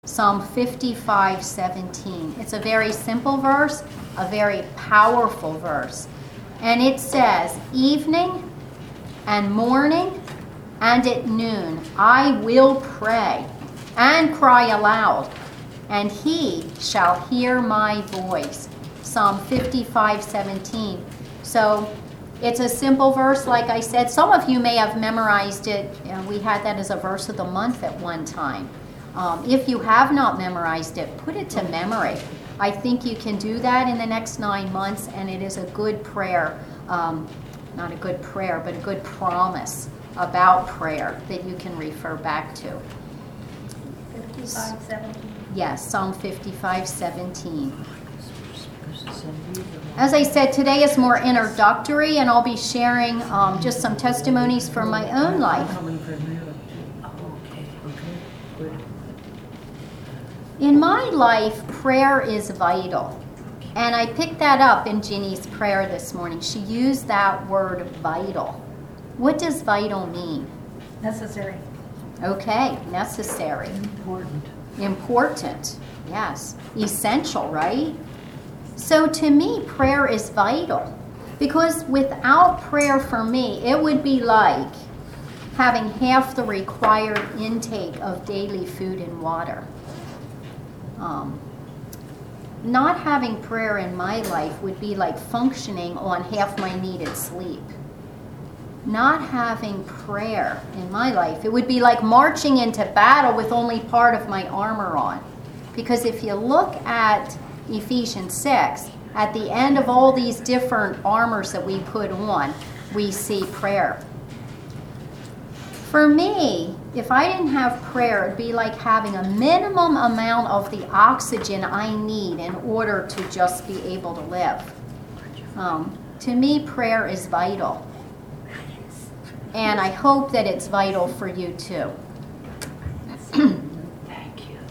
Psalm 55:17. It's a very simple verse, a very powerful verse. And it says, evening and morning and at noon I will pray and cry aloud, and he shall hear my voice. Psalm 55:17. So it's a simple verse, like I said. Some of you may have memorized it. We had that as a verse of the month at one time. If you have not memorized it, put it to memory. I think you can do that in the next 9 months, and it is a good prayer. Not a good prayer, but a good promise about prayer that you can refer back to. 55:17. Yes, Psalm 55:17. As I said, today is more introductory, and I'll be sharing just some testimonies from my own life. In my life, prayer is vital. And I picked that up in Ginny's prayer this morning. She used that word vital. What does vital mean? Necessary. Okay, necessary. Important. Important, yes. Essential, right? So to me, prayer is vital. Because without prayer for me, it would be like having half the required intake of daily food and water. Not having prayer in my life would be like functioning on half my needed sleep. Not having prayer in my life, it would be like marching into battle with only part of my armor on. Because if you look at Ephesians 6, at the end of all these different armors that we put on, we see prayer. For me, if I didn't have prayer, it'd be like having a minimum amount of the oxygen I need in order to just be able to live. To me, prayer is vital. And I hope that it's vital for you too. Thank you.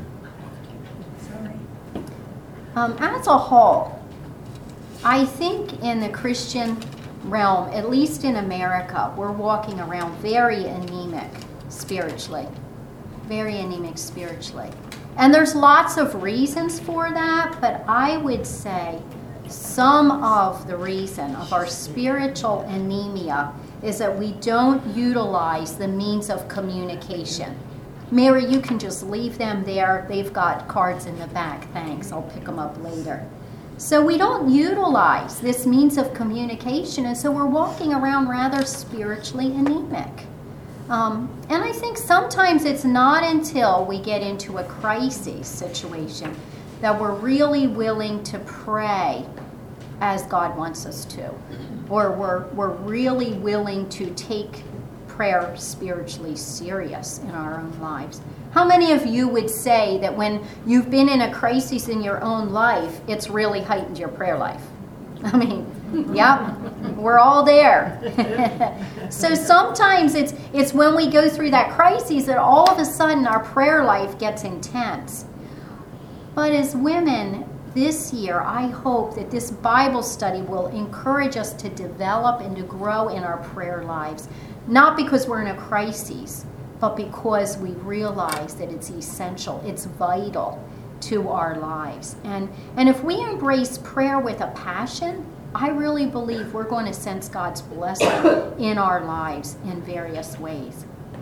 Sorry. As a whole, I think in the Christian realm, at least in America, we're walking around very anemic spiritually. Very anemic spiritually. And there's lots of reasons for that, but I would say some of the reason of our spiritual anemia is that we don't utilize the means of communication. Mary, you can just leave them there. They've got cards in the back. Thanks. I'll pick them up later. So we don't utilize this means of communication, and so we're walking around rather spiritually anemic. And I think sometimes it's not until we get into a crisis situation that we're really willing to pray as God wants us to, or we're really willing to take prayer spiritually serious in our own lives. How many of you would say that when you've been in a crisis in your own life, it's really heightened your prayer life? I mean, yeah, we're all there. So sometimes it's when we go through that crisis that all of a sudden our prayer life gets intense. But as women, this year, I hope that this Bible study will encourage us to develop and to grow in our prayer lives. Not because we're in a crisis, but because we realize that it's essential, it's vital to our lives. And if we embrace prayer with a passion, I really believe we're going to sense God's blessing in our lives in various ways.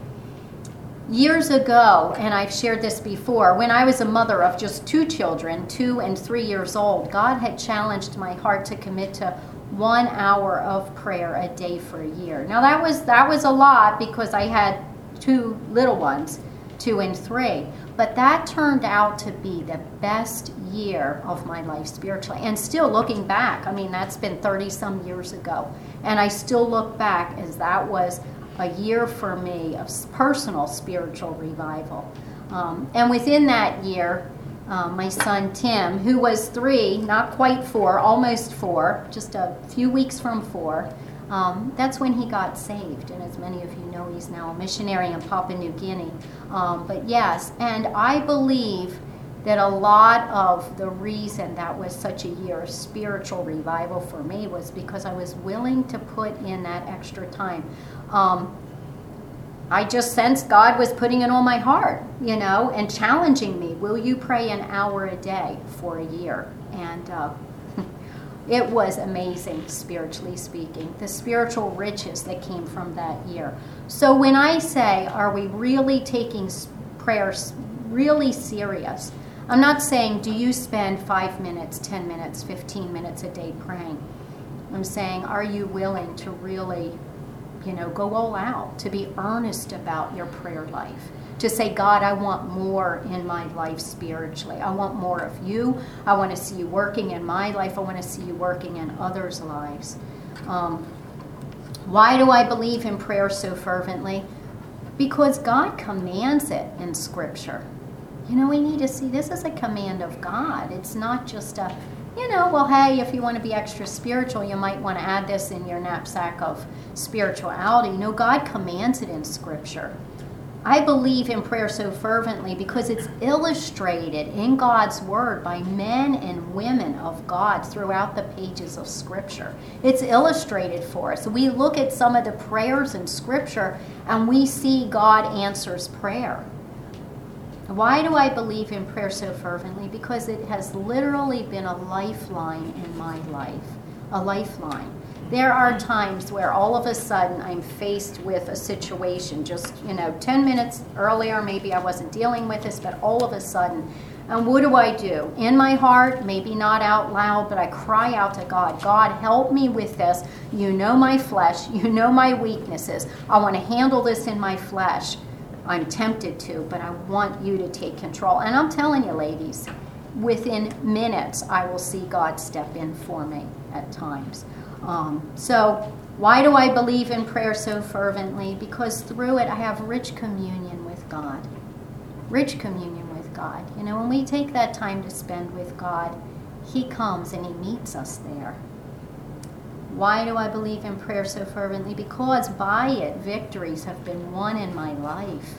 Years ago, and I've shared this before, when I was a mother of just 2 children, 2 and 3 years old, God had challenged my heart to commit to 1 hour of prayer a day for a year. Now that was a lot because I had 2 little ones, 2 and 3. But that turned out to be the best year of my life spiritually. And still looking back, I mean, that's been 30-some years ago. And I still look back as that was a year for me of personal spiritual revival. And within that year, my son Tim, who was 3, not quite 4, almost 4, just a few weeks from 4, that's when he got saved. And as many of you know, he's now a missionary in Papua New Guinea. But yes, and I believe that a lot of the reason that was such a year of spiritual revival for me was because I was willing to put in that extra time. I just sensed God was putting it on my heart, and challenging me. Will you pray an hour a day for a year? And it was amazing, spiritually speaking, the spiritual riches that came from that year. So when I say, are we really taking prayers really serious? I'm not saying, do you spend 5 minutes, 10 minutes, 15 minutes a day praying? I'm saying, are you willing to really, go all out, to be earnest about your prayer life? To say, God, I want more in my life spiritually. I want more of you. I want to see you working in my life. I want to see you working in others' lives. Why do I believe in prayer so fervently? Because God commands it in Scripture. We need to see this as a command of God. It's not just a, well, hey, if you want to be extra spiritual, you might want to add this in your knapsack of spirituality. No, God commands it in Scripture. I believe in prayer so fervently because it's illustrated in God's Word by men and women of God throughout the pages of Scripture. It's illustrated for us. We look at some of the prayers in Scripture and we see God answers prayer. Why do I believe in prayer so fervently? Because it has literally been a lifeline in my life. A lifeline. There are times where all of a sudden I'm faced with a situation, just, 10 minutes earlier, maybe I wasn't dealing with this, but all of a sudden, and what do? In my heart, maybe not out loud, but I cry out to God, God, help me with this. You know my flesh, you know my weaknesses. I want to handle this in my flesh. I'm tempted to, but I want you to take control. And I'm telling you, ladies, within minutes, I will see God step in for me at times. So why do I believe in prayer so fervently? Because through it I have rich communion with God. Rich communion with God. When we take that time to spend with God, He comes and He meets us there. Why do I believe in prayer so fervently? Because by it, victories have been won in my life.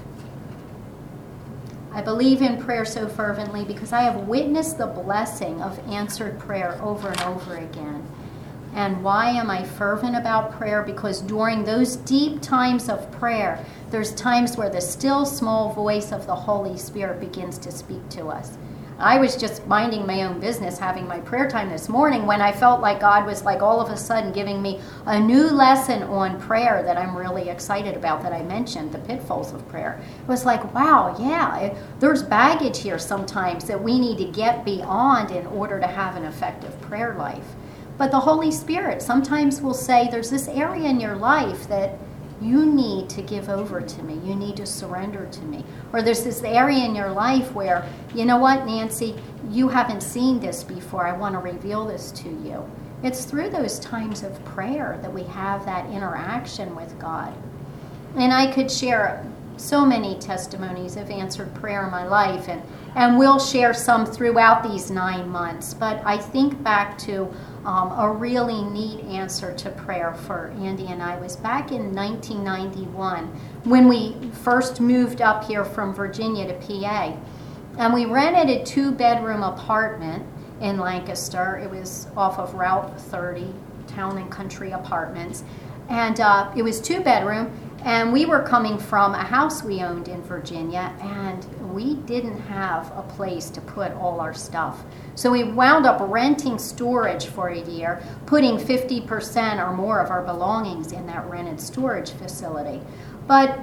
I believe in prayer so fervently because I have witnessed the blessing of answered prayer over and over again. And why am I fervent about prayer? Because during those deep times of prayer, there's times where the still small voice of the Holy Spirit begins to speak to us. I was just minding my own business, having my prayer time this morning, when I felt like God was like all of a sudden giving me a new lesson on prayer that I'm really excited about, that I mentioned, the pitfalls of prayer. It was like, wow, yeah, there's baggage here sometimes that we need to get beyond in order to have an effective prayer life. But the Holy Spirit sometimes will say, there's this area in your life that you need to give over to me. You need to surrender to me. Or there's this area in your life where, you know what, Nancy, you haven't seen this before. I want to reveal this to you. It's through those times of prayer that we have that interaction with God. And I could share so many testimonies of answered prayer in my life, and we'll share some throughout these 9 months. But I think back to a really neat answer to prayer for Andy and I was back in 1991 when we first moved up here from Virginia to PA. And we rented a 2-bedroom apartment in Lancaster. It was off of Route 30, Town and Country Apartments. And it was 2-bedroom. And we were coming from a house we owned in Virginia, and we didn't have a place to put all our stuff. So we wound up renting storage for a year, putting 50% or more of our belongings in that rented storage facility. But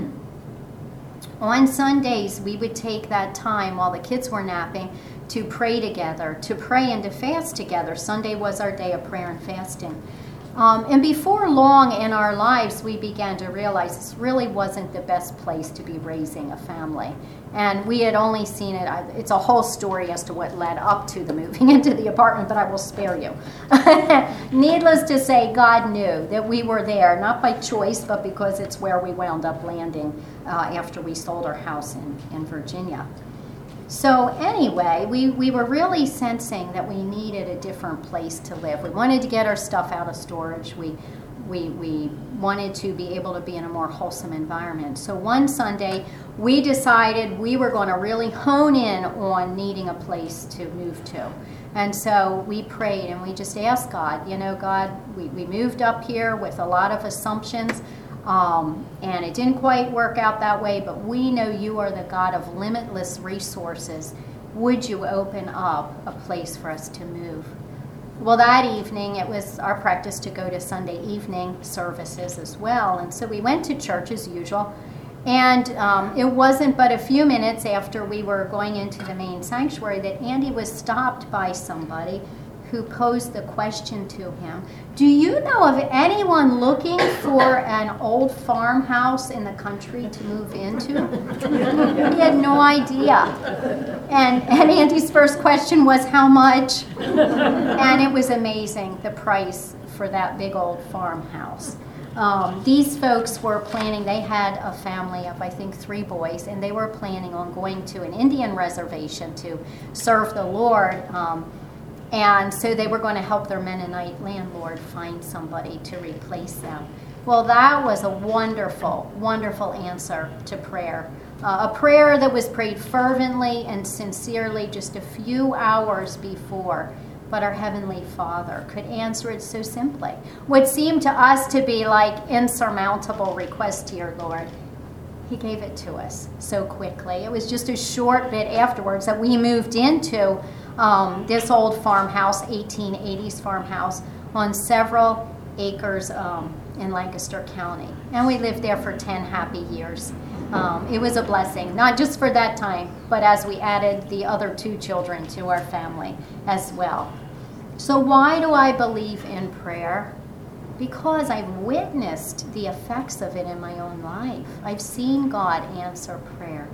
on Sundays, we would take that time while the kids were napping to pray together, to pray and to fast together. Sunday was our day of prayer and fasting. And before long in our lives, we began to realize this really wasn't the best place to be raising a family. And we had only seen it, it's a whole story as to what led up to the moving into the apartment, but I will spare you. Needless to say, God knew that we were there, not by choice, but because it's where we wound up landing after we sold our house in Virginia. So anyway, we were really sensing that we needed a different place to live. We wanted to get our stuff out of storage. We wanted to be able to be in a more wholesome environment. So one Sunday, we decided we were going to really hone in on needing a place to move to. And so we prayed and we just asked God, God, we moved up here with a lot of assumptions. And it didn't quite work out that way, but we know you are the God of limitless resources. Would you open up a place for us to move? Well, that evening, it was our practice to go to Sunday evening services as well. And so we went to church as usual. And it wasn't but a few minutes after we were going into the main sanctuary that Andy was stopped by somebody who posed the question to him, do you know of anyone looking for an old farmhouse in the country to move into? He had no idea. And Andy's first question was, how much? And it was amazing, the price for that big old farmhouse. These folks were planning, they had a family of, I think, 3 boys, and they were planning on going to an Indian reservation to serve the Lord. And so they were going to help their Mennonite landlord find somebody to replace them. Well, that was a wonderful, wonderful answer to prayer. A prayer that was prayed fervently and sincerely just a few hours before. But our Heavenly Father could answer it so simply. What seemed to us to be like insurmountable request, dear Lord, He gave it to us so quickly. It was just a short bit afterwards that we moved into this old farmhouse, 1880s farmhouse, on several acres in Lancaster County. And we lived there for 10 happy years. It was a blessing, not just for that time, but as we added the other 2 children to our family as well. So why do I believe in prayer? Because I've witnessed the effects of it in my own life. I've seen God answer prayer.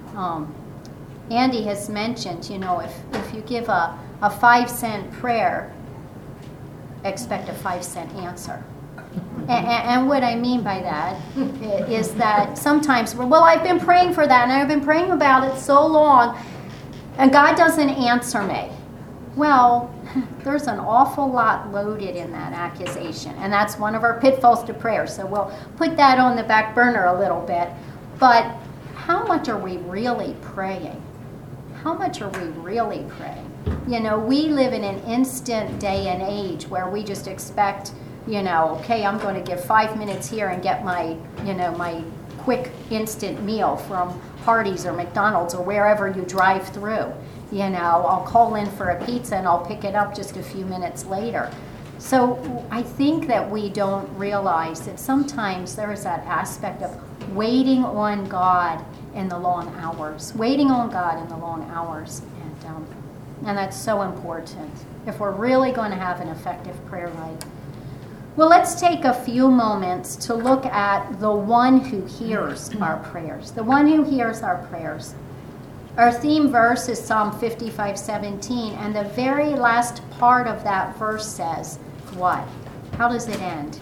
Andy has mentioned, you know, if you give a 5-cent prayer, expect a 5-cent answer. And what I mean by that is that sometimes, well, I've been praying for that, and I've been praying about it so long, and God doesn't answer me. Well, there's an awful lot loaded in that accusation, and that's one of our pitfalls to prayer, so we'll put that on the back burner a little bit. But how much are we really praying? How much are we really praying? You know, we live in an instant day and age where we just expect, you know, okay, I'm going to give 5 minutes here and get my, you know, my quick instant meal from Hardee's or McDonald's or wherever you drive through. You know, I'll call in for a pizza and I'll pick it up just a few minutes later. So I think that we don't realize that sometimes there is that aspect of waiting on God in the long hours. Waiting on God in the long hours. And that's so important if we're really going to have an effective prayer life. Well, let's take a few moments to look at the one who hears our prayers. The one who hears our prayers. Our theme verse is Psalm 55:17, and the very last part of that verse says, what? How does it end?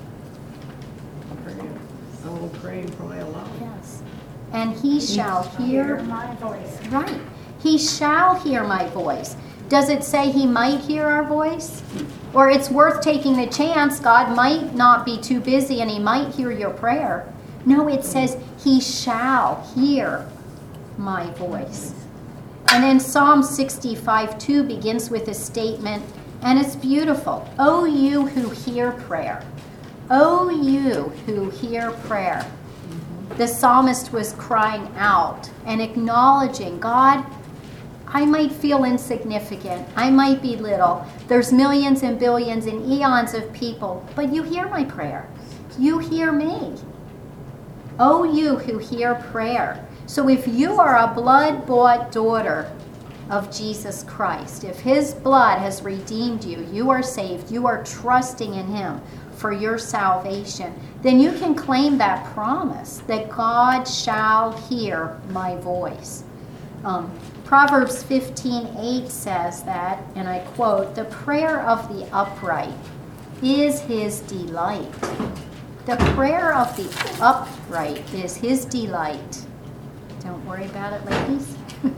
I'm praying for my life. Yes. And he shall hear my voice. Right. He shall hear my voice. Does it say he might hear our voice? Or it's worth taking the chance God might not be too busy and he might hear your prayer. No, it says he shall hear my voice. And then Psalm 65:2 begins with a statement, and it's beautiful. O you who hear prayer. O you who hear prayer. The psalmist was crying out and acknowledging, God, I might feel insignificant. I might be little. There's millions and billions and eons of people, but you hear my prayer. You hear me. Oh, you who hear prayer. So if you are a blood-bought daughter of Jesus Christ, if his blood has redeemed you, you are saved, you are trusting in him for your salvation, then you can claim that promise that God shall hear my voice. Proverbs 15:8 says that, and I quote, the prayer of the upright is his delight. The prayer of the upright is his delight. Don't worry about it, ladies.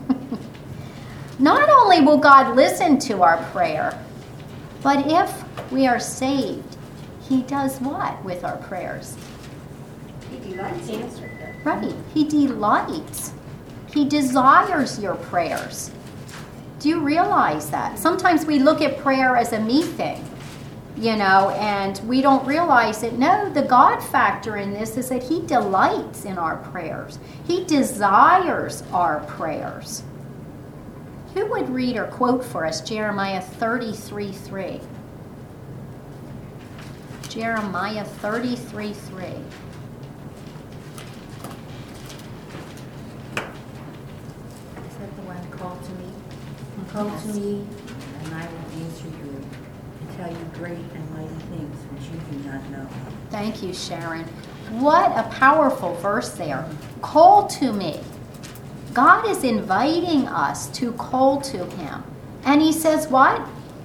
Not only will God listen to our prayer, but if we are saved, he does what with our prayers? He delights in answering them. Right. He delights. He desires your prayers. Do you realize that? Sometimes we look at prayer as a me thing. and we don't realize it. No, the God factor in this is that he delights in our prayers. He desires our prayers. Who would read or quote for us Jeremiah 33:3? Jeremiah 33:3. Is that the one, call to me? Call to me, and I will answer you, and tell you great and mighty things which you do not know. Thank you, Sharon. What a powerful verse there. Call to me. God is inviting us to call to him. And he says what?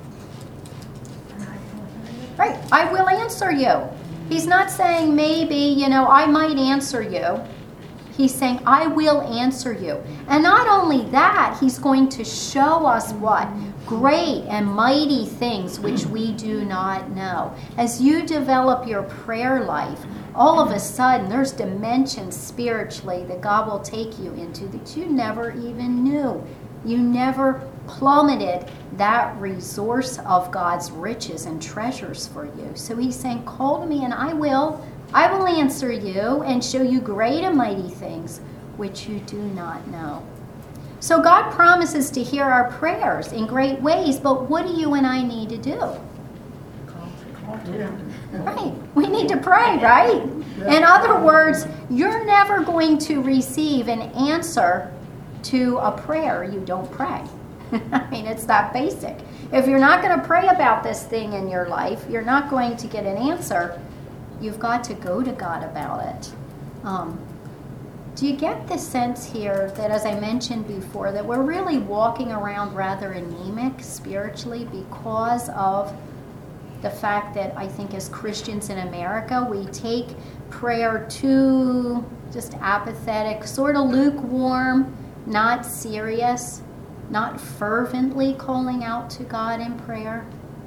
Right, I will answer you. He's not saying maybe, I might answer you. He's saying, I will answer you. And not only that, he's going to show us what? Great and mighty things which we do not know. As you develop your prayer life, all of a sudden there's dimensions spiritually that God will take you into that you never even knew. You never plummeted that resource of God's riches and treasures for you. So he's saying, call to me and I will answer you and show you great and mighty things which you do not know. So God promises to hear our prayers in great ways, but what do you and I need to do? Call to him. Right. We need to pray, right? In other words, you're never going to receive an answer to a prayer you don't pray. I mean, it's that basic. If you're not going to pray about this thing in your life, you're not going to get an answer. You've got to go to God about it. Do you get the sense here that, as I mentioned before, that we're really walking around rather anemic spiritually because of the fact that I think as Christians in America, we take prayer too just apathetic, sort of lukewarm, not serious, not fervently calling out to God in prayer?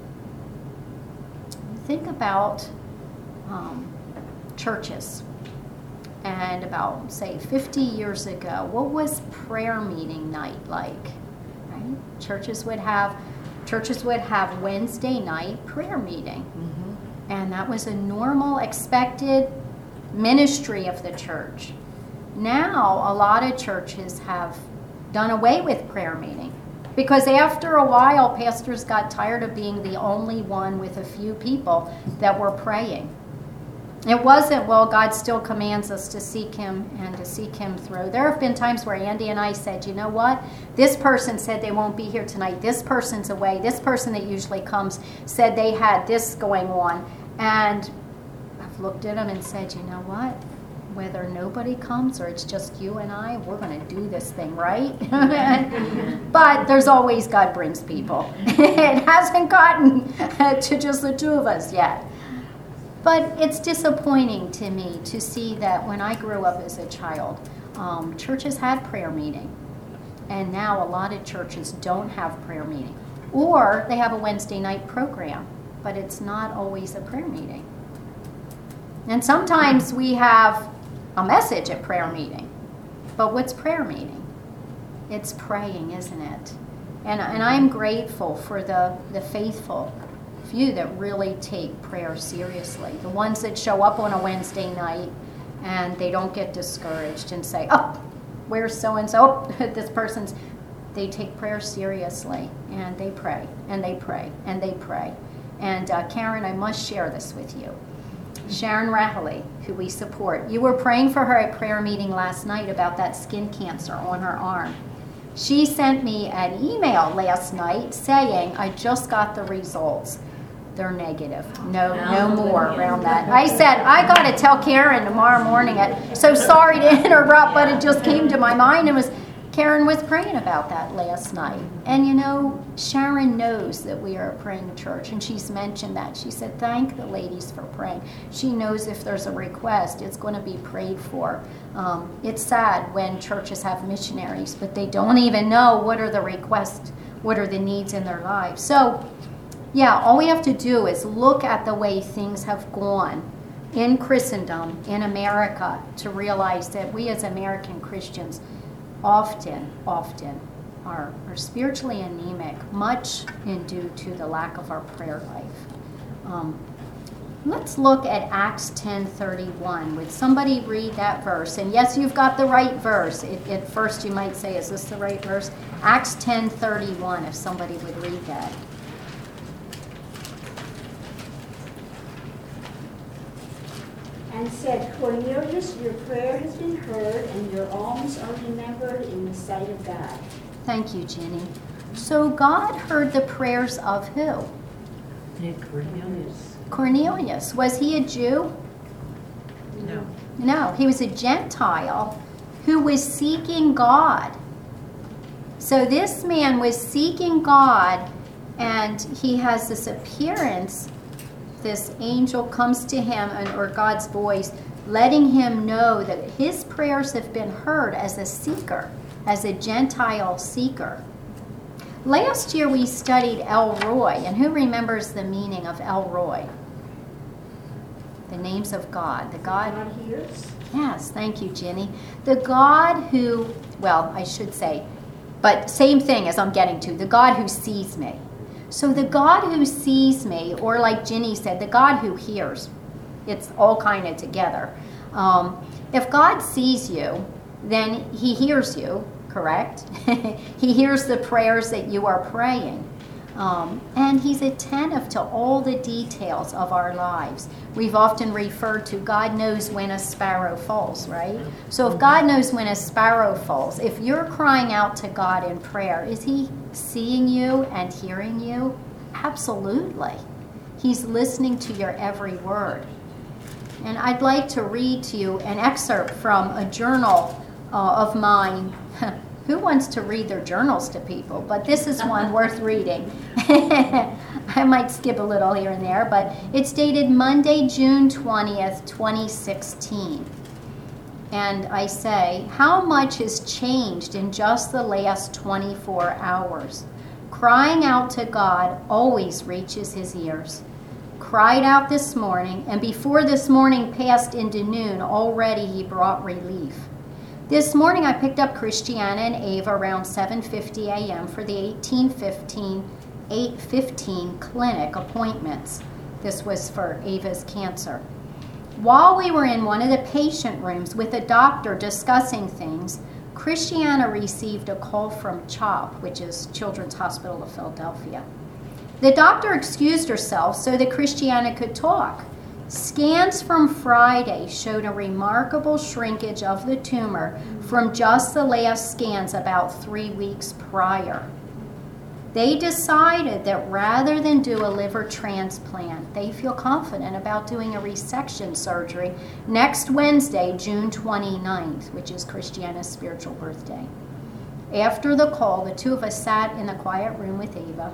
Think about churches. And about, say, 50 years ago, what was prayer meeting night like? Right? Churches would have Wednesday night prayer meeting. Mm-hmm. And that was a normal, expected ministry of the church. Now, a lot of churches have done away with prayer meeting because after a while, pastors got tired of being the only one with a few people that were praying. It wasn't, well, God still commands us to seek him and to seek him through. There have been times where Andy and I said, you know what? This person said they won't be here tonight. This person's away. This person that usually comes said they had this going on. And I've looked at them and said, you know what? Whether nobody comes or it's just you and I, we're going to do this thing, right? But there's always God brings people. It hasn't gotten to just the two of us yet. But it's disappointing to me to see that when I grew up as a child, churches had prayer meeting. And now a lot of churches don't have prayer meeting. Or they have a Wednesday night program, but it's not always a prayer meeting. And sometimes we have a message at prayer meeting. But what's prayer meeting? It's praying, isn't it? And I'm grateful for the faithful few that really take prayer seriously. The ones that show up on a Wednesday night and they don't get discouraged and say, oh, where's so-and-so? Oh, this person's... They take prayer seriously and they pray and they pray and they pray. And Karen, I must share this with you. Sharon Rahley, who we support, you were praying for her at prayer meeting last night about that skin cancer on her arm. She sent me an email last night saying, I just got the results. They're negative. No more around that. I said, I got to tell Karen tomorrow morning. So sorry to interrupt, but it just came to my mind. Karen was praying about that last night. And you know, Sharon knows that we are a praying church, and she's mentioned that. She said, thank the ladies for praying. She knows if there's a request, it's going to be prayed for. It's sad when churches have missionaries, but they don't even know what are the requests, what are the needs in their lives. So, yeah, all we have to do is look at the way things have gone in Christendom, in America, to realize that we as American Christians often are spiritually anemic, much in due to the lack of our prayer life. Let's look at Acts 10:31. Would somebody read that verse? And yes, you've got the right verse. At first you might say, is this the right verse? Acts 10:31, if somebody would read that. And said, Cornelius, your prayer has been heard, and your alms are remembered in the sight of God. Thank you, Jenny. So God heard the prayers of who? Cornelius. Cornelius. Was he a Jew? No. No, he was a Gentile who was seeking God. So this man was seeking God, and he has this appearance. This angel comes to him, or God's voice, letting him know that his prayers have been heard as a seeker, as a Gentile seeker. Last year we studied El Roi, and who remembers the meaning of El Roi? The names of God. The God. God hears. Yes, thank you, Jenny. The God who, well, I should say, but same thing as I'm getting to, the God who sees me. So the God who sees me, or like Jenny said, the God who hears. It's all kind of together. If God sees you, then he hears you, correct? He hears the prayers that you are praying. And he's attentive to all the details of our lives. We've often referred to God knows when a sparrow falls, right? So if God knows when a sparrow falls, if you're crying out to God in prayer, is he seeing you and hearing you? Absolutely. He's listening to your every word. And I'd like to read to you an excerpt from a journal of mine. Who wants to read their journals to people? But this is one worth reading. I might skip a little here and there, but it's dated Monday, June 20th, 2016. And I say, how much has changed in just the last 24 hours? Crying out to God always reaches his ears. Cried out this morning, and before this morning passed into noon, already he brought relief. This morning I picked up Christiana and Ava around 7:50 a.m. for the 8:15 clinic appointments. This was for Ava's cancer. While we were in one of the patient rooms with a doctor discussing things, Christiana received a call from CHOP, which is Children's Hospital of Philadelphia. The doctor excused herself so that Christiana could talk. Scans from Friday showed a remarkable shrinkage of the tumor from just the last scans about 3 weeks prior. They decided that rather than do a liver transplant, they feel confident about doing a resection surgery next Wednesday, June 29th, which is Christiana's spiritual birthday. After the call, the two of us sat in the quiet room with Ava,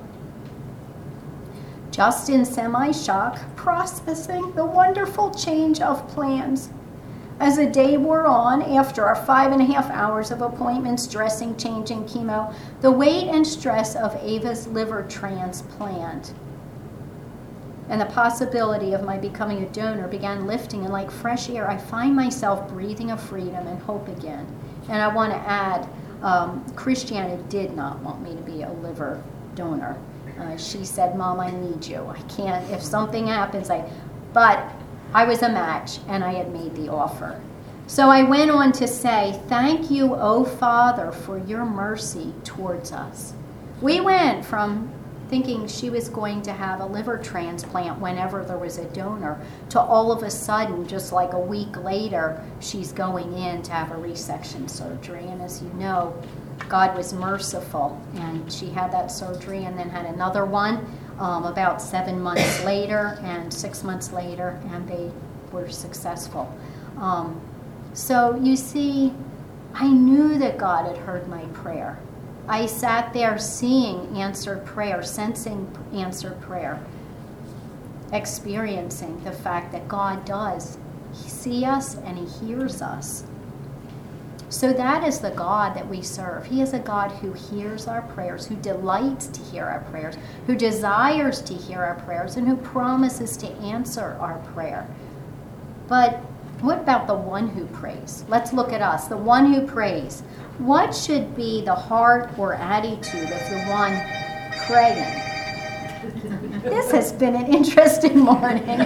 just in semi-shock, processing the wonderful change of plans. As the day wore on, after our 5.5 hours of appointments, dressing, changing, chemo, the weight and stress of Ava's liver transplant and the possibility of my becoming a donor began lifting, and like fresh air, I find myself breathing of freedom and hope again. And I want to add, Christiana did not want me to be a liver donor. She said, Mom, I need you. I can't, if something happens, but I was a match, and I had made the offer. So I went on to say, thank you, O Father, for your mercy towards us. We went from thinking she was going to have a liver transplant whenever there was a donor to all of a sudden, just like a week later, she's going in to have a resection surgery. And as you know, God was merciful, and she had that surgery and then had another one about 7 months later and 6 months later, and they were successful. So you see, I knew that God had heard my prayer. I sat there seeing answered prayer, sensing answered prayer, experiencing the fact that God does see us and he hears us. So that is the God that we serve. He is a God who hears our prayers, who delights to hear our prayers, who desires to hear our prayers, and who promises to answer our prayer. But what about the one who prays? Let's look at us, the one who prays. What should be the heart or attitude of the one praying? This has been an interesting morning.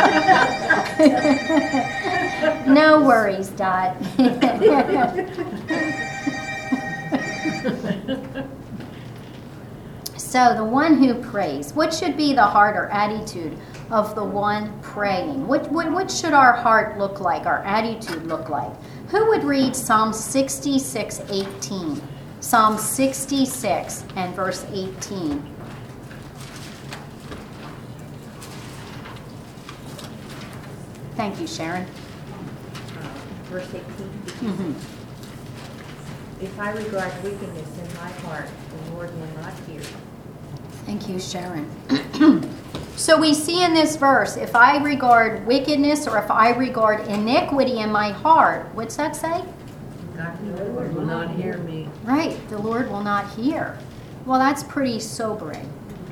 No worries, Dot. So the one who prays, what should be the heart or attitude of the one praying? What should our heart look like, our attitude look like? Who would read Psalm 66:18? Psalm 66 and verse 18. Thank you, Sharon. Verse 18. Mhm. If I regard wickedness in my heart, the Lord will not hear. Thank you, Sharon. So we see in this verse, if I regard wickedness or if I regard iniquity in my heart, what's that say? God, the Lord will not hear me. Right, the Lord will not hear. Well, that's pretty sobering.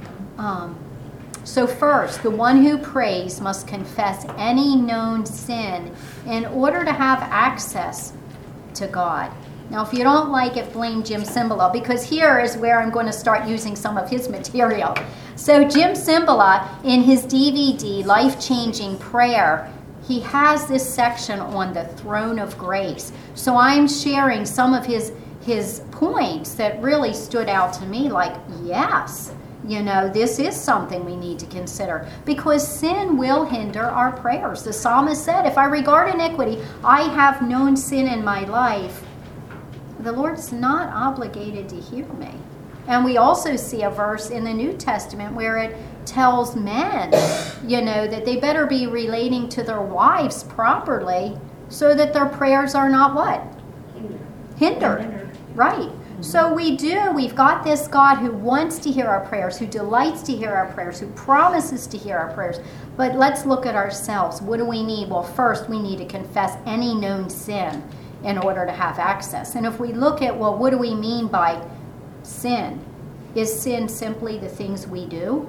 So first, the one who prays must confess any known sin in order to have access to God. Now, if you don't like it, blame Jim Cymbala, because here is where I'm going to start using some of his material. So Jim Cymbala, in his DVD, Life-Changing Prayer, he has this section on the throne of grace. So I'm sharing some of his points that really stood out to me, like, yes, this is something we need to consider, because sin will hinder our prayers. The psalmist said, if I regard iniquity, I have known sin in my life. The Lord's not obligated to hear me. And we also see a verse in the New Testament where it tells men, that they better be relating to their wives properly so that their prayers are not what? Hindered. Right. So we've got this God who wants to hear our prayers, who delights to hear our prayers, who promises to hear our prayers. But let's look at ourselves. What do we need? Well, first we need to confess any known sin in order to have access. And if we look at, well, what do we mean by sin? Is sin simply the things we do?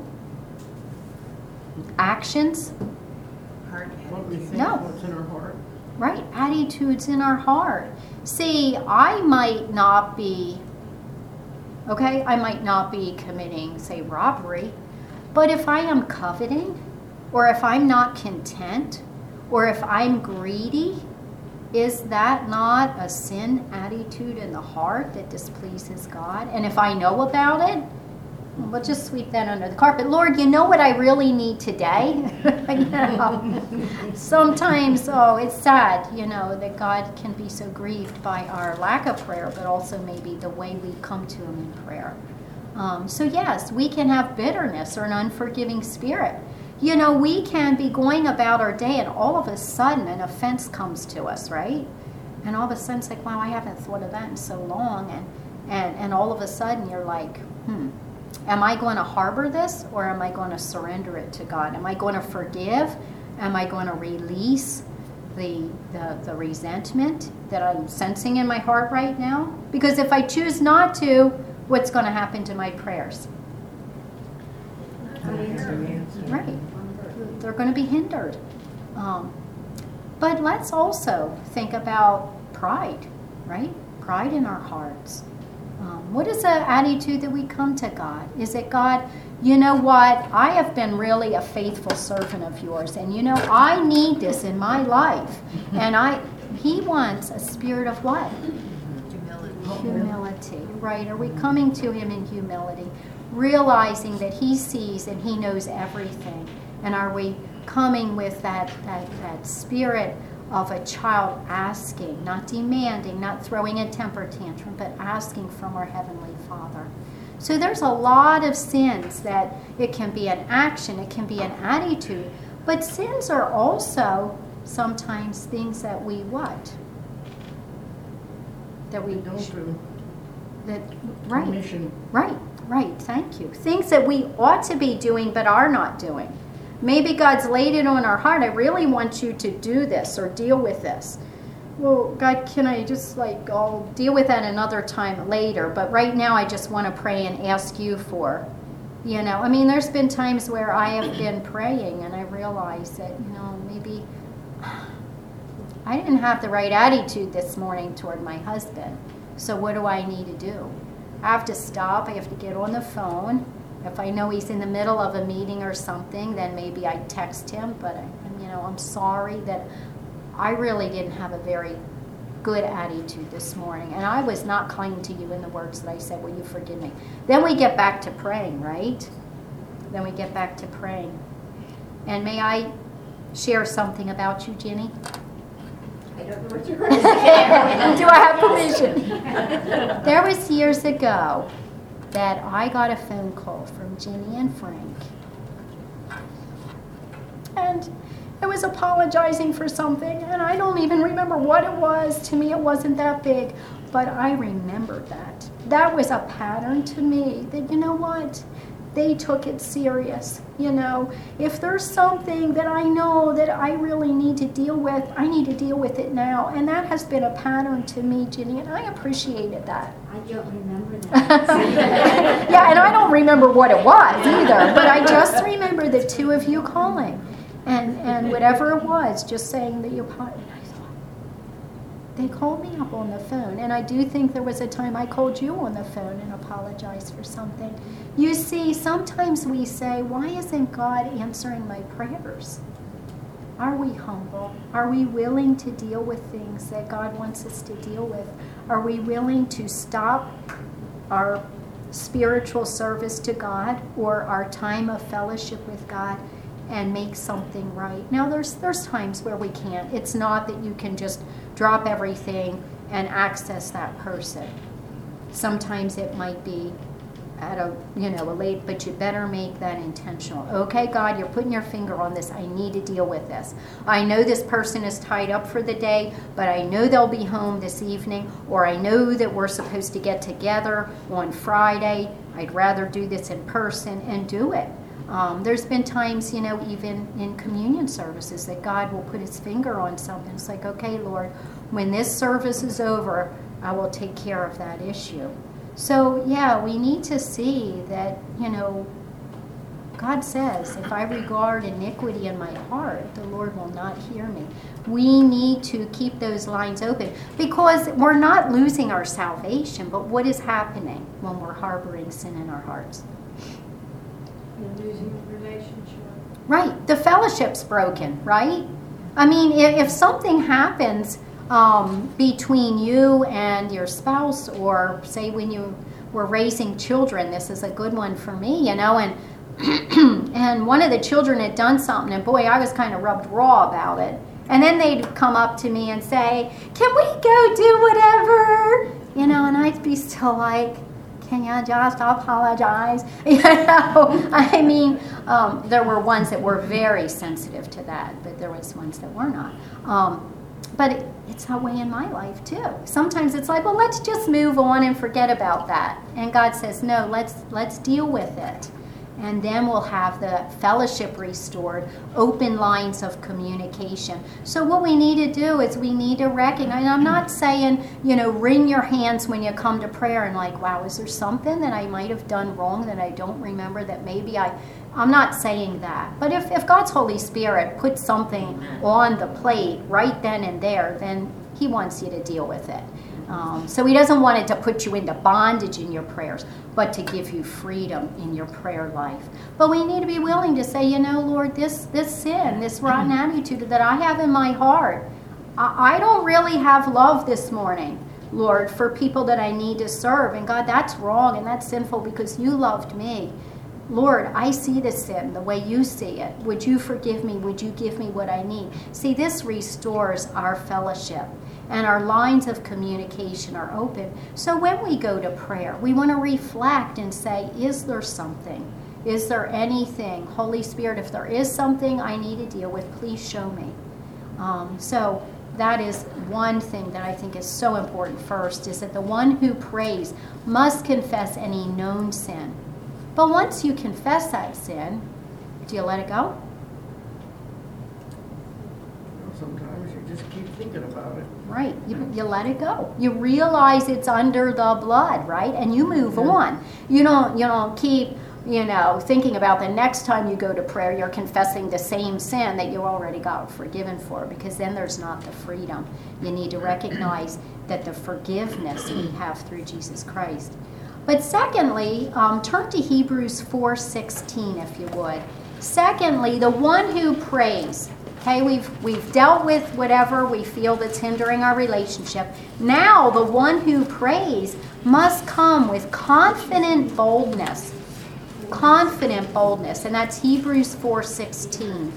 Actions? Heart What we think, No. what's in our heart. Right, attitudes in our heart. See, I might not be committing, say, robbery, but if I am coveting, or if I'm not content, or if I'm greedy, is that not a sin attitude in the heart that displeases God? And if I know about it, we'll just sweep that under the carpet. Lord, you know what I really need today? Sometimes, it's sad, that God can be so grieved by our lack of prayer, but also maybe the way we come to Him in prayer. So yes, we can have bitterness or an unforgiving spirit. We can be going about our day and all of a sudden an offense comes to us, right? And all of a sudden it's like, wow, I haven't thought of that in so long. And all of a sudden you're like, am I going to harbor this, or am I going to surrender it to God? Am I going to forgive? Am I going to release the resentment that I'm sensing in my heart right now? Because if I choose not to, what's going to happen to my prayers? Right. They're going to be hindered. But let's also think about pride, right? Pride in our hearts. What is the attitude that we come to God? Is it, God, you know what? I have been really a faithful servant of yours, and I need this in my life. And He wants a spirit of what? Humility, right? Are we coming to Him in humility, realizing that He sees and He knows everything? And are we coming with that spirit of a child asking, not demanding, not throwing a temper tantrum, but asking from our Heavenly Father? So there's a lot of sins that it can be an action, it can be an attitude, but sins are also sometimes things that we what? That we Don't do. that right. Omission. Right, thank you. Things that we ought to be doing but are not doing. Maybe God's laid it on our heart. I really want you to do this or deal with this. Well, God, can I just I'll deal with that another time later, but right now I just want to pray and ask you for, there's been times where I have been praying and I realized that, maybe I didn't have the right attitude this morning toward my husband. So what do I need to do? I have to stop. I have to get on the phone If I know he's in the middle of a meeting or something, then maybe I text him, but I'm sorry that I really didn't have a very good attitude this morning, and I was not kind to you in the words that I said. Will you forgive me? Then we get back to praying, right? Then we get back to praying. And may I share something about you, Ginny? I don't know what you're going to say. Do I have permission? There was years ago that I got a phone call from Ginny and Frank. And it was apologizing for something, and I don't even remember what it was. To me, it wasn't that big, but I remembered that. That was a pattern to me that, you know what? They took it serious. If there's something that I know that I really need to deal with, I need to deal with it now. And that has been a pattern to me, Ginny, and I appreciated that. I don't remember that. Yeah, and I don't remember what it was either, but I just remember the two of you calling. And whatever it was, just saying that you apologized. They called me up on the phone, and I do think there was a time I called you on the phone and apologized for something. You see, sometimes we say, why isn't God answering my prayers? Are we humble? Are we willing to deal with things that God wants us to deal with? Are we willing to stop our spiritual service to God or our time of fellowship with God and make something right? Now, there's times where we can't. It's not that you can just drop everything and access that person. Sometimes it might be at a late, but you better make that intentional. Okay, God, you're putting your finger on this. I need to deal with this. I know this person is tied up for the day, but I know they'll be home this evening, or I know that we're supposed to get together on Friday. I'd rather do this in person and do it. There's been times, even in communion services, that God will put his finger on something. It's like, okay, Lord, when this service is over, I will take care of that issue. So, yeah, we need to see that, God says, if I regard iniquity in my heart, the Lord will not hear me. We need to keep those lines open because we're not losing our salvation, but what is happening when we're harboring sin in our hearts? You're losing the relationship. Right. The fellowship's broken, right? I mean, if something happens between you and your spouse, or say when you were raising children, this is a good one for me, and and one of the children had done something, and boy, I was kind of rubbed raw about it. And then they'd come up to me and say, can we go do whatever? And I'd be still like, can you just apologize? I mean, there were ones that were very sensitive to that, but there was ones that were not. But it's that way in my life too. Sometimes it's like, well, let's just move on and forget about that. And God says, no, let's deal with it. And then we'll have the fellowship restored, open lines of communication. So what we need to do is we need to recognize, I'm not saying, wring your hands when you come to prayer and like, wow, is there something that I might have done wrong that I don't remember that maybe I'm not saying that. But if God's Holy Spirit puts something on the plate right then and there, then he wants you to deal with it. So he doesn't want it to put you into bondage in your prayers, but to give you freedom in your prayer life. But we need to be willing to say, Lord, this sin, this rotten attitude that I have in my heart, I don't really have love this morning, Lord, for people that I need to serve. And God, that's wrong and that's sinful because you loved me. Lord, I see the sin the way you see it. Would you forgive me? Would you give me what I need? See, this restores our fellowship. And our lines of communication are open. So when we go to prayer, we want to reflect and say, is there something? Is there anything? Holy Spirit, if there is something I need to deal with, please show me. So that is one thing that I think is so important first, is that the one who prays must confess any known sin. But once you confess that sin, do you let it go? Sometimes you just keep thinking about it. Right. You let it go. You realize it's under the blood, right? And you move on. You don't keep, thinking about the next time you go to prayer, you're confessing the same sin that you already got forgiven for, because then there's not the freedom. You need to recognize that the forgiveness we have through Jesus Christ. But secondly, turn to Hebrews 4:16 if you would. Secondly, the one who prays. Okay, we've dealt with whatever we feel that's hindering our relationship. Now the one who prays must come with confident boldness. Confident boldness, and that's Hebrews 4:16.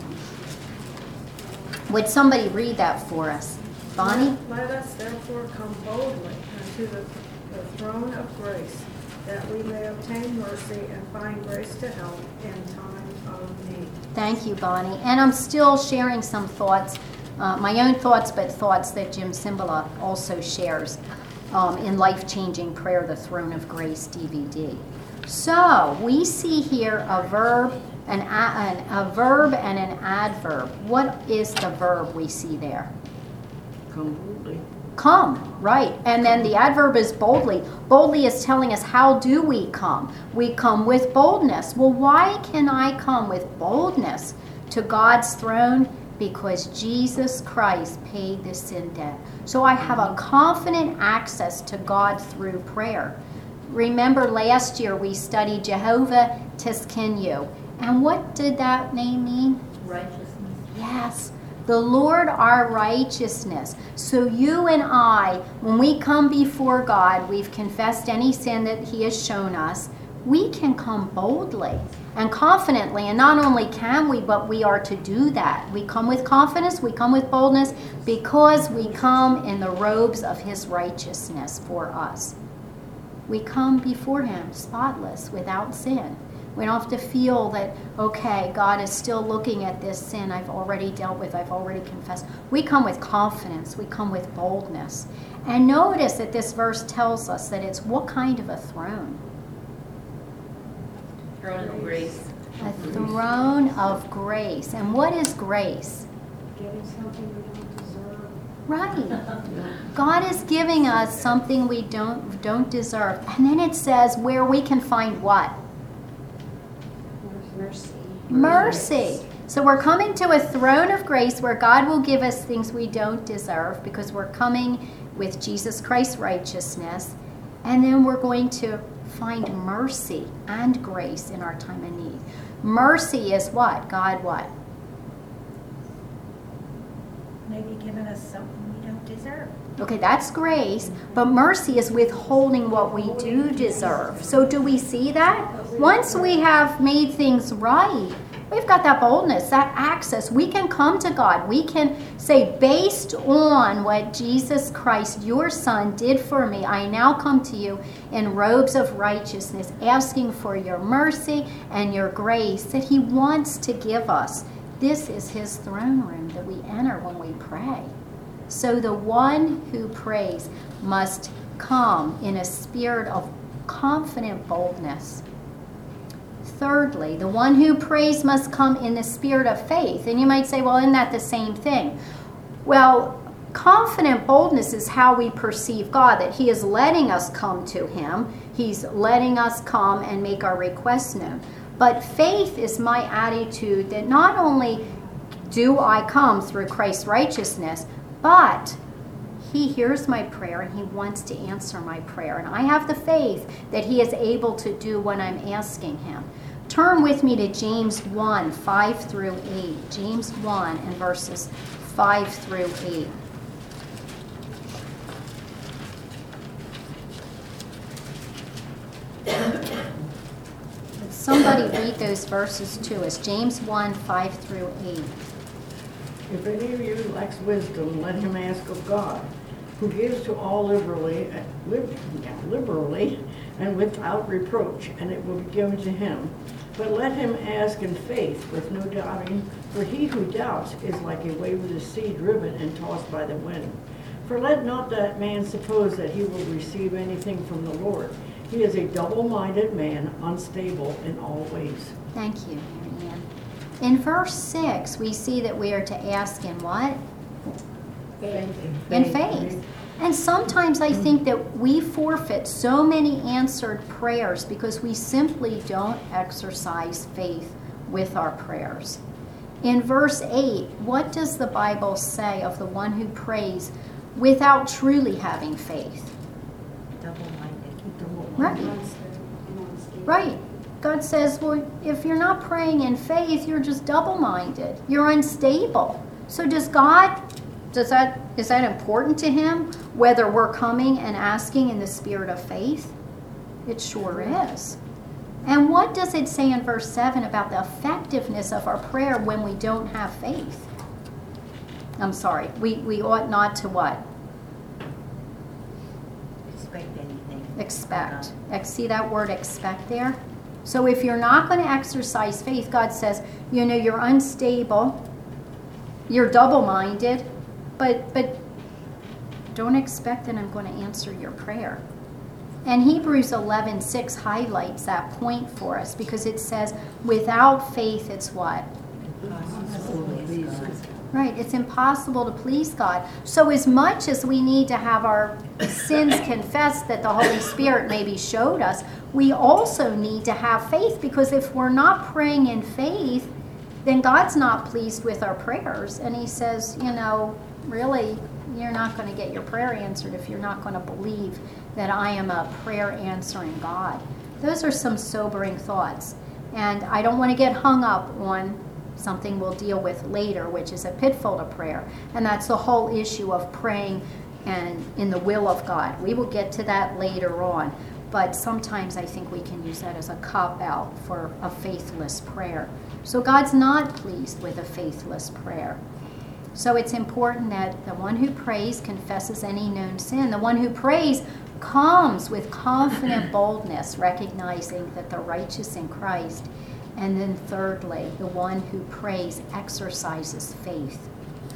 Would somebody read that for us? Bonnie? Let us therefore come boldly unto the throne of grace, that we may obtain mercy and find grace to help in time of need. Thank you, Bonnie. And I'm still sharing some thoughts, my own thoughts, but thoughts that Jim Cymbala also shares in Life-Changing Prayer, the Throne of Grace DVD. So we see here a verb, a verb and an adverb. What is the verb we see there? Come boldly. Come, right. And then the adverb is boldly. Boldly is telling us, how do we come? We come with boldness. Well, why can I come with boldness to God's throne? Because Jesus Christ paid the sin debt. So I have a confident access to God through prayer. Remember last year we studied Jehovah Tsidkenu. And what did that name mean? Righteousness. Yes, the Lord our righteousness. So you and I, when we come before God, we've confessed any sin that He has shown us, we can come boldly and confidently. And not only can we, but we are to do that. We come with confidence, we come with boldness, because we come in the robes of His righteousness for us. We come before Him spotless, without sin. We don't have to feel that, okay, God is still looking at this sin I've already dealt with, I've already confessed. We come with confidence, we come with boldness. And notice that this verse tells us that it's what kind of a throne? Throne of grace. A throne of grace. And what is grace? Getting something we don't deserve. Right. God is giving us something we don't deserve. And then it says where we can find what? Mercy. Mercy. So we're coming to a throne of grace where God will give us things we don't deserve because we're coming with Jesus Christ's righteousness. And then we're going to find mercy and grace in our time of need. Mercy is what? God what? Maybe giving us something we don't deserve. Okay, that's grace, but mercy is withholding what we do deserve. So do we see that? Once we have made things right, we've got that boldness, that access. We can come to God. We can say, based on what Jesus Christ, your Son, did for me, I now come to you in robes of righteousness, asking for your mercy and your grace that He wants to give us. This is His throne room that we enter when we pray. So the one who prays must come in a spirit of confident boldness. Thirdly, the one who prays must come in the spirit of faith. And you might say, well, isn't that the same thing? Well, confident boldness is how we perceive God, that He is letting us come to Him. He's letting us come and make our requests known. But faith is my attitude that not only do I come through Christ's righteousness, but He hears my prayer and He wants to answer my prayer. And I have the faith that He is able to do what I'm asking Him. Turn with me to James 1, 5 through 8. James 1 and verses 5 through 8. Somebody read those verses to us. James 1, 5 through 8. If any of you lacks wisdom, let him ask of God, who gives to all liberally and without reproach, and it will be given to him. But let him ask in faith, with no doubting, for he who doubts is like a wave of the sea driven and tossed by the wind. For let not that man suppose that he will receive anything from the Lord. He is a double-minded man, unstable in all ways. Thank you, Mary Ann. In verse 6, we see that we are to ask in what? In faith. And sometimes I think that we forfeit so many answered prayers because we simply don't exercise faith with our prayers. In verse 8, what does the Bible say of the one who prays without truly having faith? Double-minded. Right. Right. God says, well, if you're not praying in faith, you're just double-minded. You're unstable. So is that important to him, whether we're coming and asking in the spirit of faith? It sure is. And what does it say in verse 7 about the effectiveness of our prayer when we don't have faith? I'm sorry, we ought not to what? Expect anything. Expect. See that word expect there? So if you're not going to exercise faith, God says, you're unstable, you're double-minded, but don't expect that I'm going to answer your prayer. And Hebrews 11:6 highlights that point for us because it says, without faith, it's what? Right, it's impossible to please God. So as much as we need to have our sins confessed that the Holy Spirit maybe showed us, we also need to have faith, because if we're not praying in faith, then God's not pleased with our prayers. And he says, really, you're not going to get your prayer answered if you're not going to believe that I am a prayer answering God. Those are some sobering thoughts. And I don't want to get hung up on something we'll deal with later, which is a pitfall to prayer. And that's the whole issue of praying and in the will of God. We will get to that later on. But sometimes I think we can use that as a cop-out for a faithless prayer. So God's not pleased with a faithless prayer. So it's important that the one who prays confesses any known sin. The one who prays comes with confident boldness, recognizing that they're righteous in Christ. And then thirdly, the one who prays exercises faith.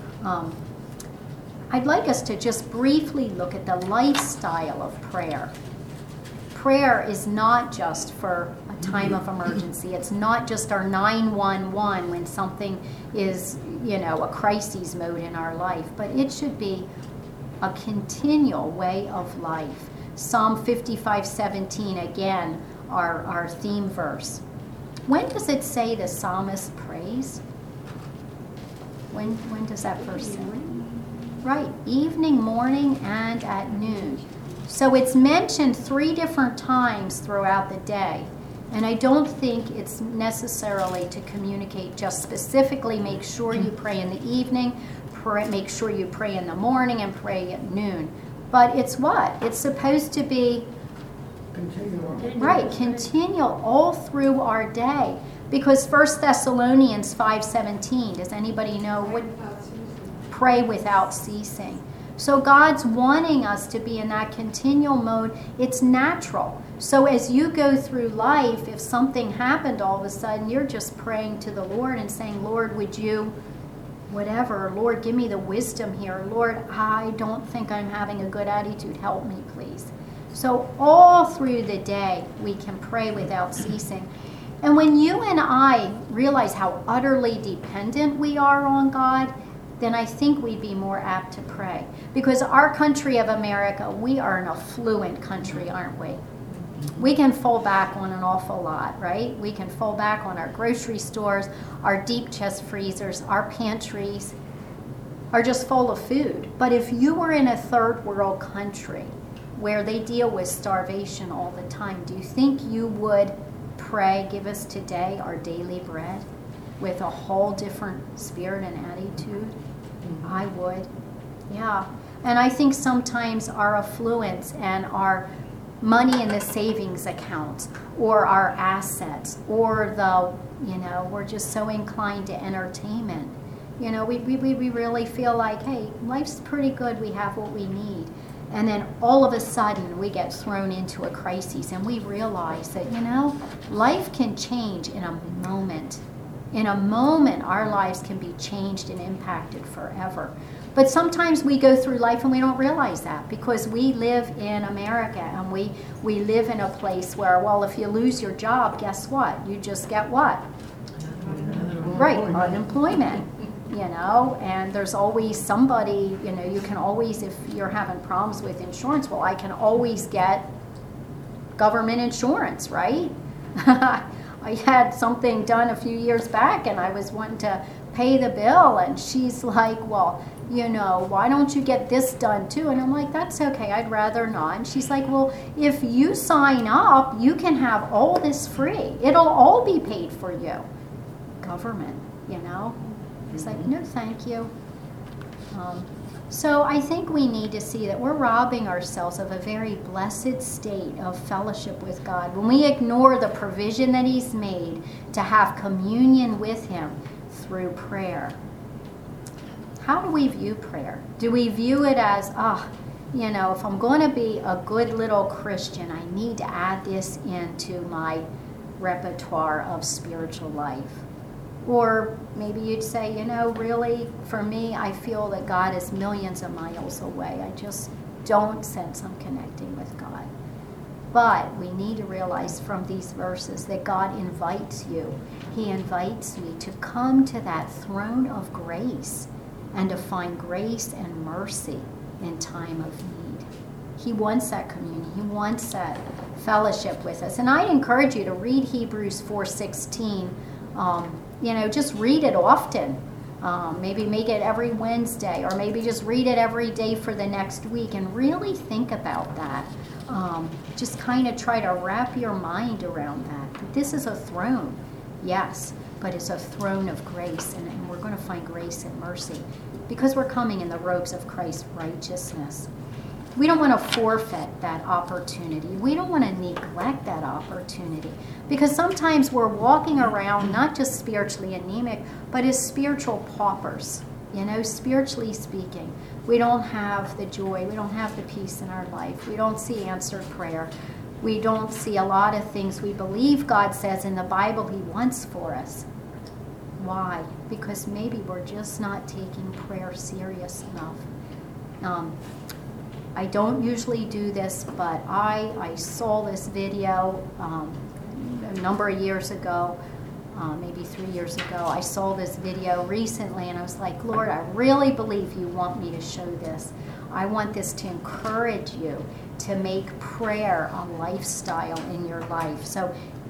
I'd like us to just briefly look at the lifestyle of prayer. Prayer is not just for a time of emergency. It's not just our 911 when something is, a crisis mode in our life, but it should be a continual way of life. Psalm 55:17, again, our theme verse. When does it say the psalmist prays? When does that verse say? Right, evening, morning, and at noon. So it's mentioned 3 different times throughout the day. And I don't think it's necessarily to communicate just specifically, make sure you pray in the evening, make sure you pray in the morning, and pray at noon. But it's what? It's supposed to be continual all through our day. Because 1 Thessalonians 5:17, does anybody know what? Pray without ceasing. So God's wanting us to be in that continual mode. It's natural. So as you go through life, if something happened all of a sudden, you're just praying to the Lord and saying, Lord, would you, whatever, Lord, give me the wisdom here. Lord, I don't think I'm having a good attitude. Help me, please. So all through the day, we can pray without ceasing. And when you and I realize how utterly dependent we are on God, then I think we'd be more apt to pray. Because our country of America, we are an affluent country, aren't we? We can fall back on an awful lot, right? We can fall back on our grocery stores, our deep chest freezers, our pantries are just full of food. But if you were in a third world country where they deal with starvation all the time, do you think you would pray, give us today our daily bread, with a whole different spirit and attitude? I would. Yeah. And I think sometimes our affluence and our money in the savings accounts or our assets or we're just so inclined to entertainment. We really feel like, hey, life's pretty good. We have what we need. And then all of a sudden we get thrown into a crisis and we realize that, life can change in a moment. In a moment, our lives can be changed and impacted forever. But sometimes we go through life and we don't realize that because we live in America and we live in a place where, well, if you lose your job, guess what? You just get what? Right, unemployment, and there's always somebody, you can always, if you're having problems with insurance, well, I can always get government insurance, right? I had something done a few years back and I was wanting to pay the bill and she's like, well, you know, why don't you get this done too? And I'm like, that's okay, I'd rather not. And she's like, well, if you sign up, you can have all this free. It'll all be paid for you. Government, you know? It's like, no, thank you. So I think we need to see that we're robbing ourselves of a very blessed state of fellowship with God when we ignore the provision that He's made to have communion with Him through prayer. How do we view prayer? Do we view it as, you know, if I'm going to be a good little Christian, I need to add this into my repertoire of spiritual life? Or maybe you'd say, you know, really, for me, I feel that God is millions of miles away. I just don't sense I'm connecting with God. But we need to realize from these verses that God invites you. He invites me to come to that throne of grace and to find grace and mercy in time of need. He wants that communion. He wants that fellowship with us. And I'd encourage you to read Hebrews 4:16. You know, just read it often. Maybe make it every Wednesday, or maybe just read it every day for the next week and really think about that. Just kind of try to wrap your mind around that. This is a throne, yes, but it's a throne of grace, and we're going to find grace and mercy because we're coming in the robes of Christ's righteousness. We don't want to forfeit that opportunity. We don't want to neglect that opportunity because sometimes we're walking around not just spiritually anemic, but as spiritual paupers, you know, spiritually speaking. We don't have the joy. We don't have the peace in our life. We don't see answered prayer. We don't see a lot of things we believe God says in the Bible He wants for us. Why? Because maybe we're just not taking prayer serious enough. I don't usually do this, but I saw this video a number of years ago, maybe 3 years ago. I saw this video recently, and I was like, Lord, I really believe you want me to show this. I want this to encourage you to make prayer a lifestyle in your life. So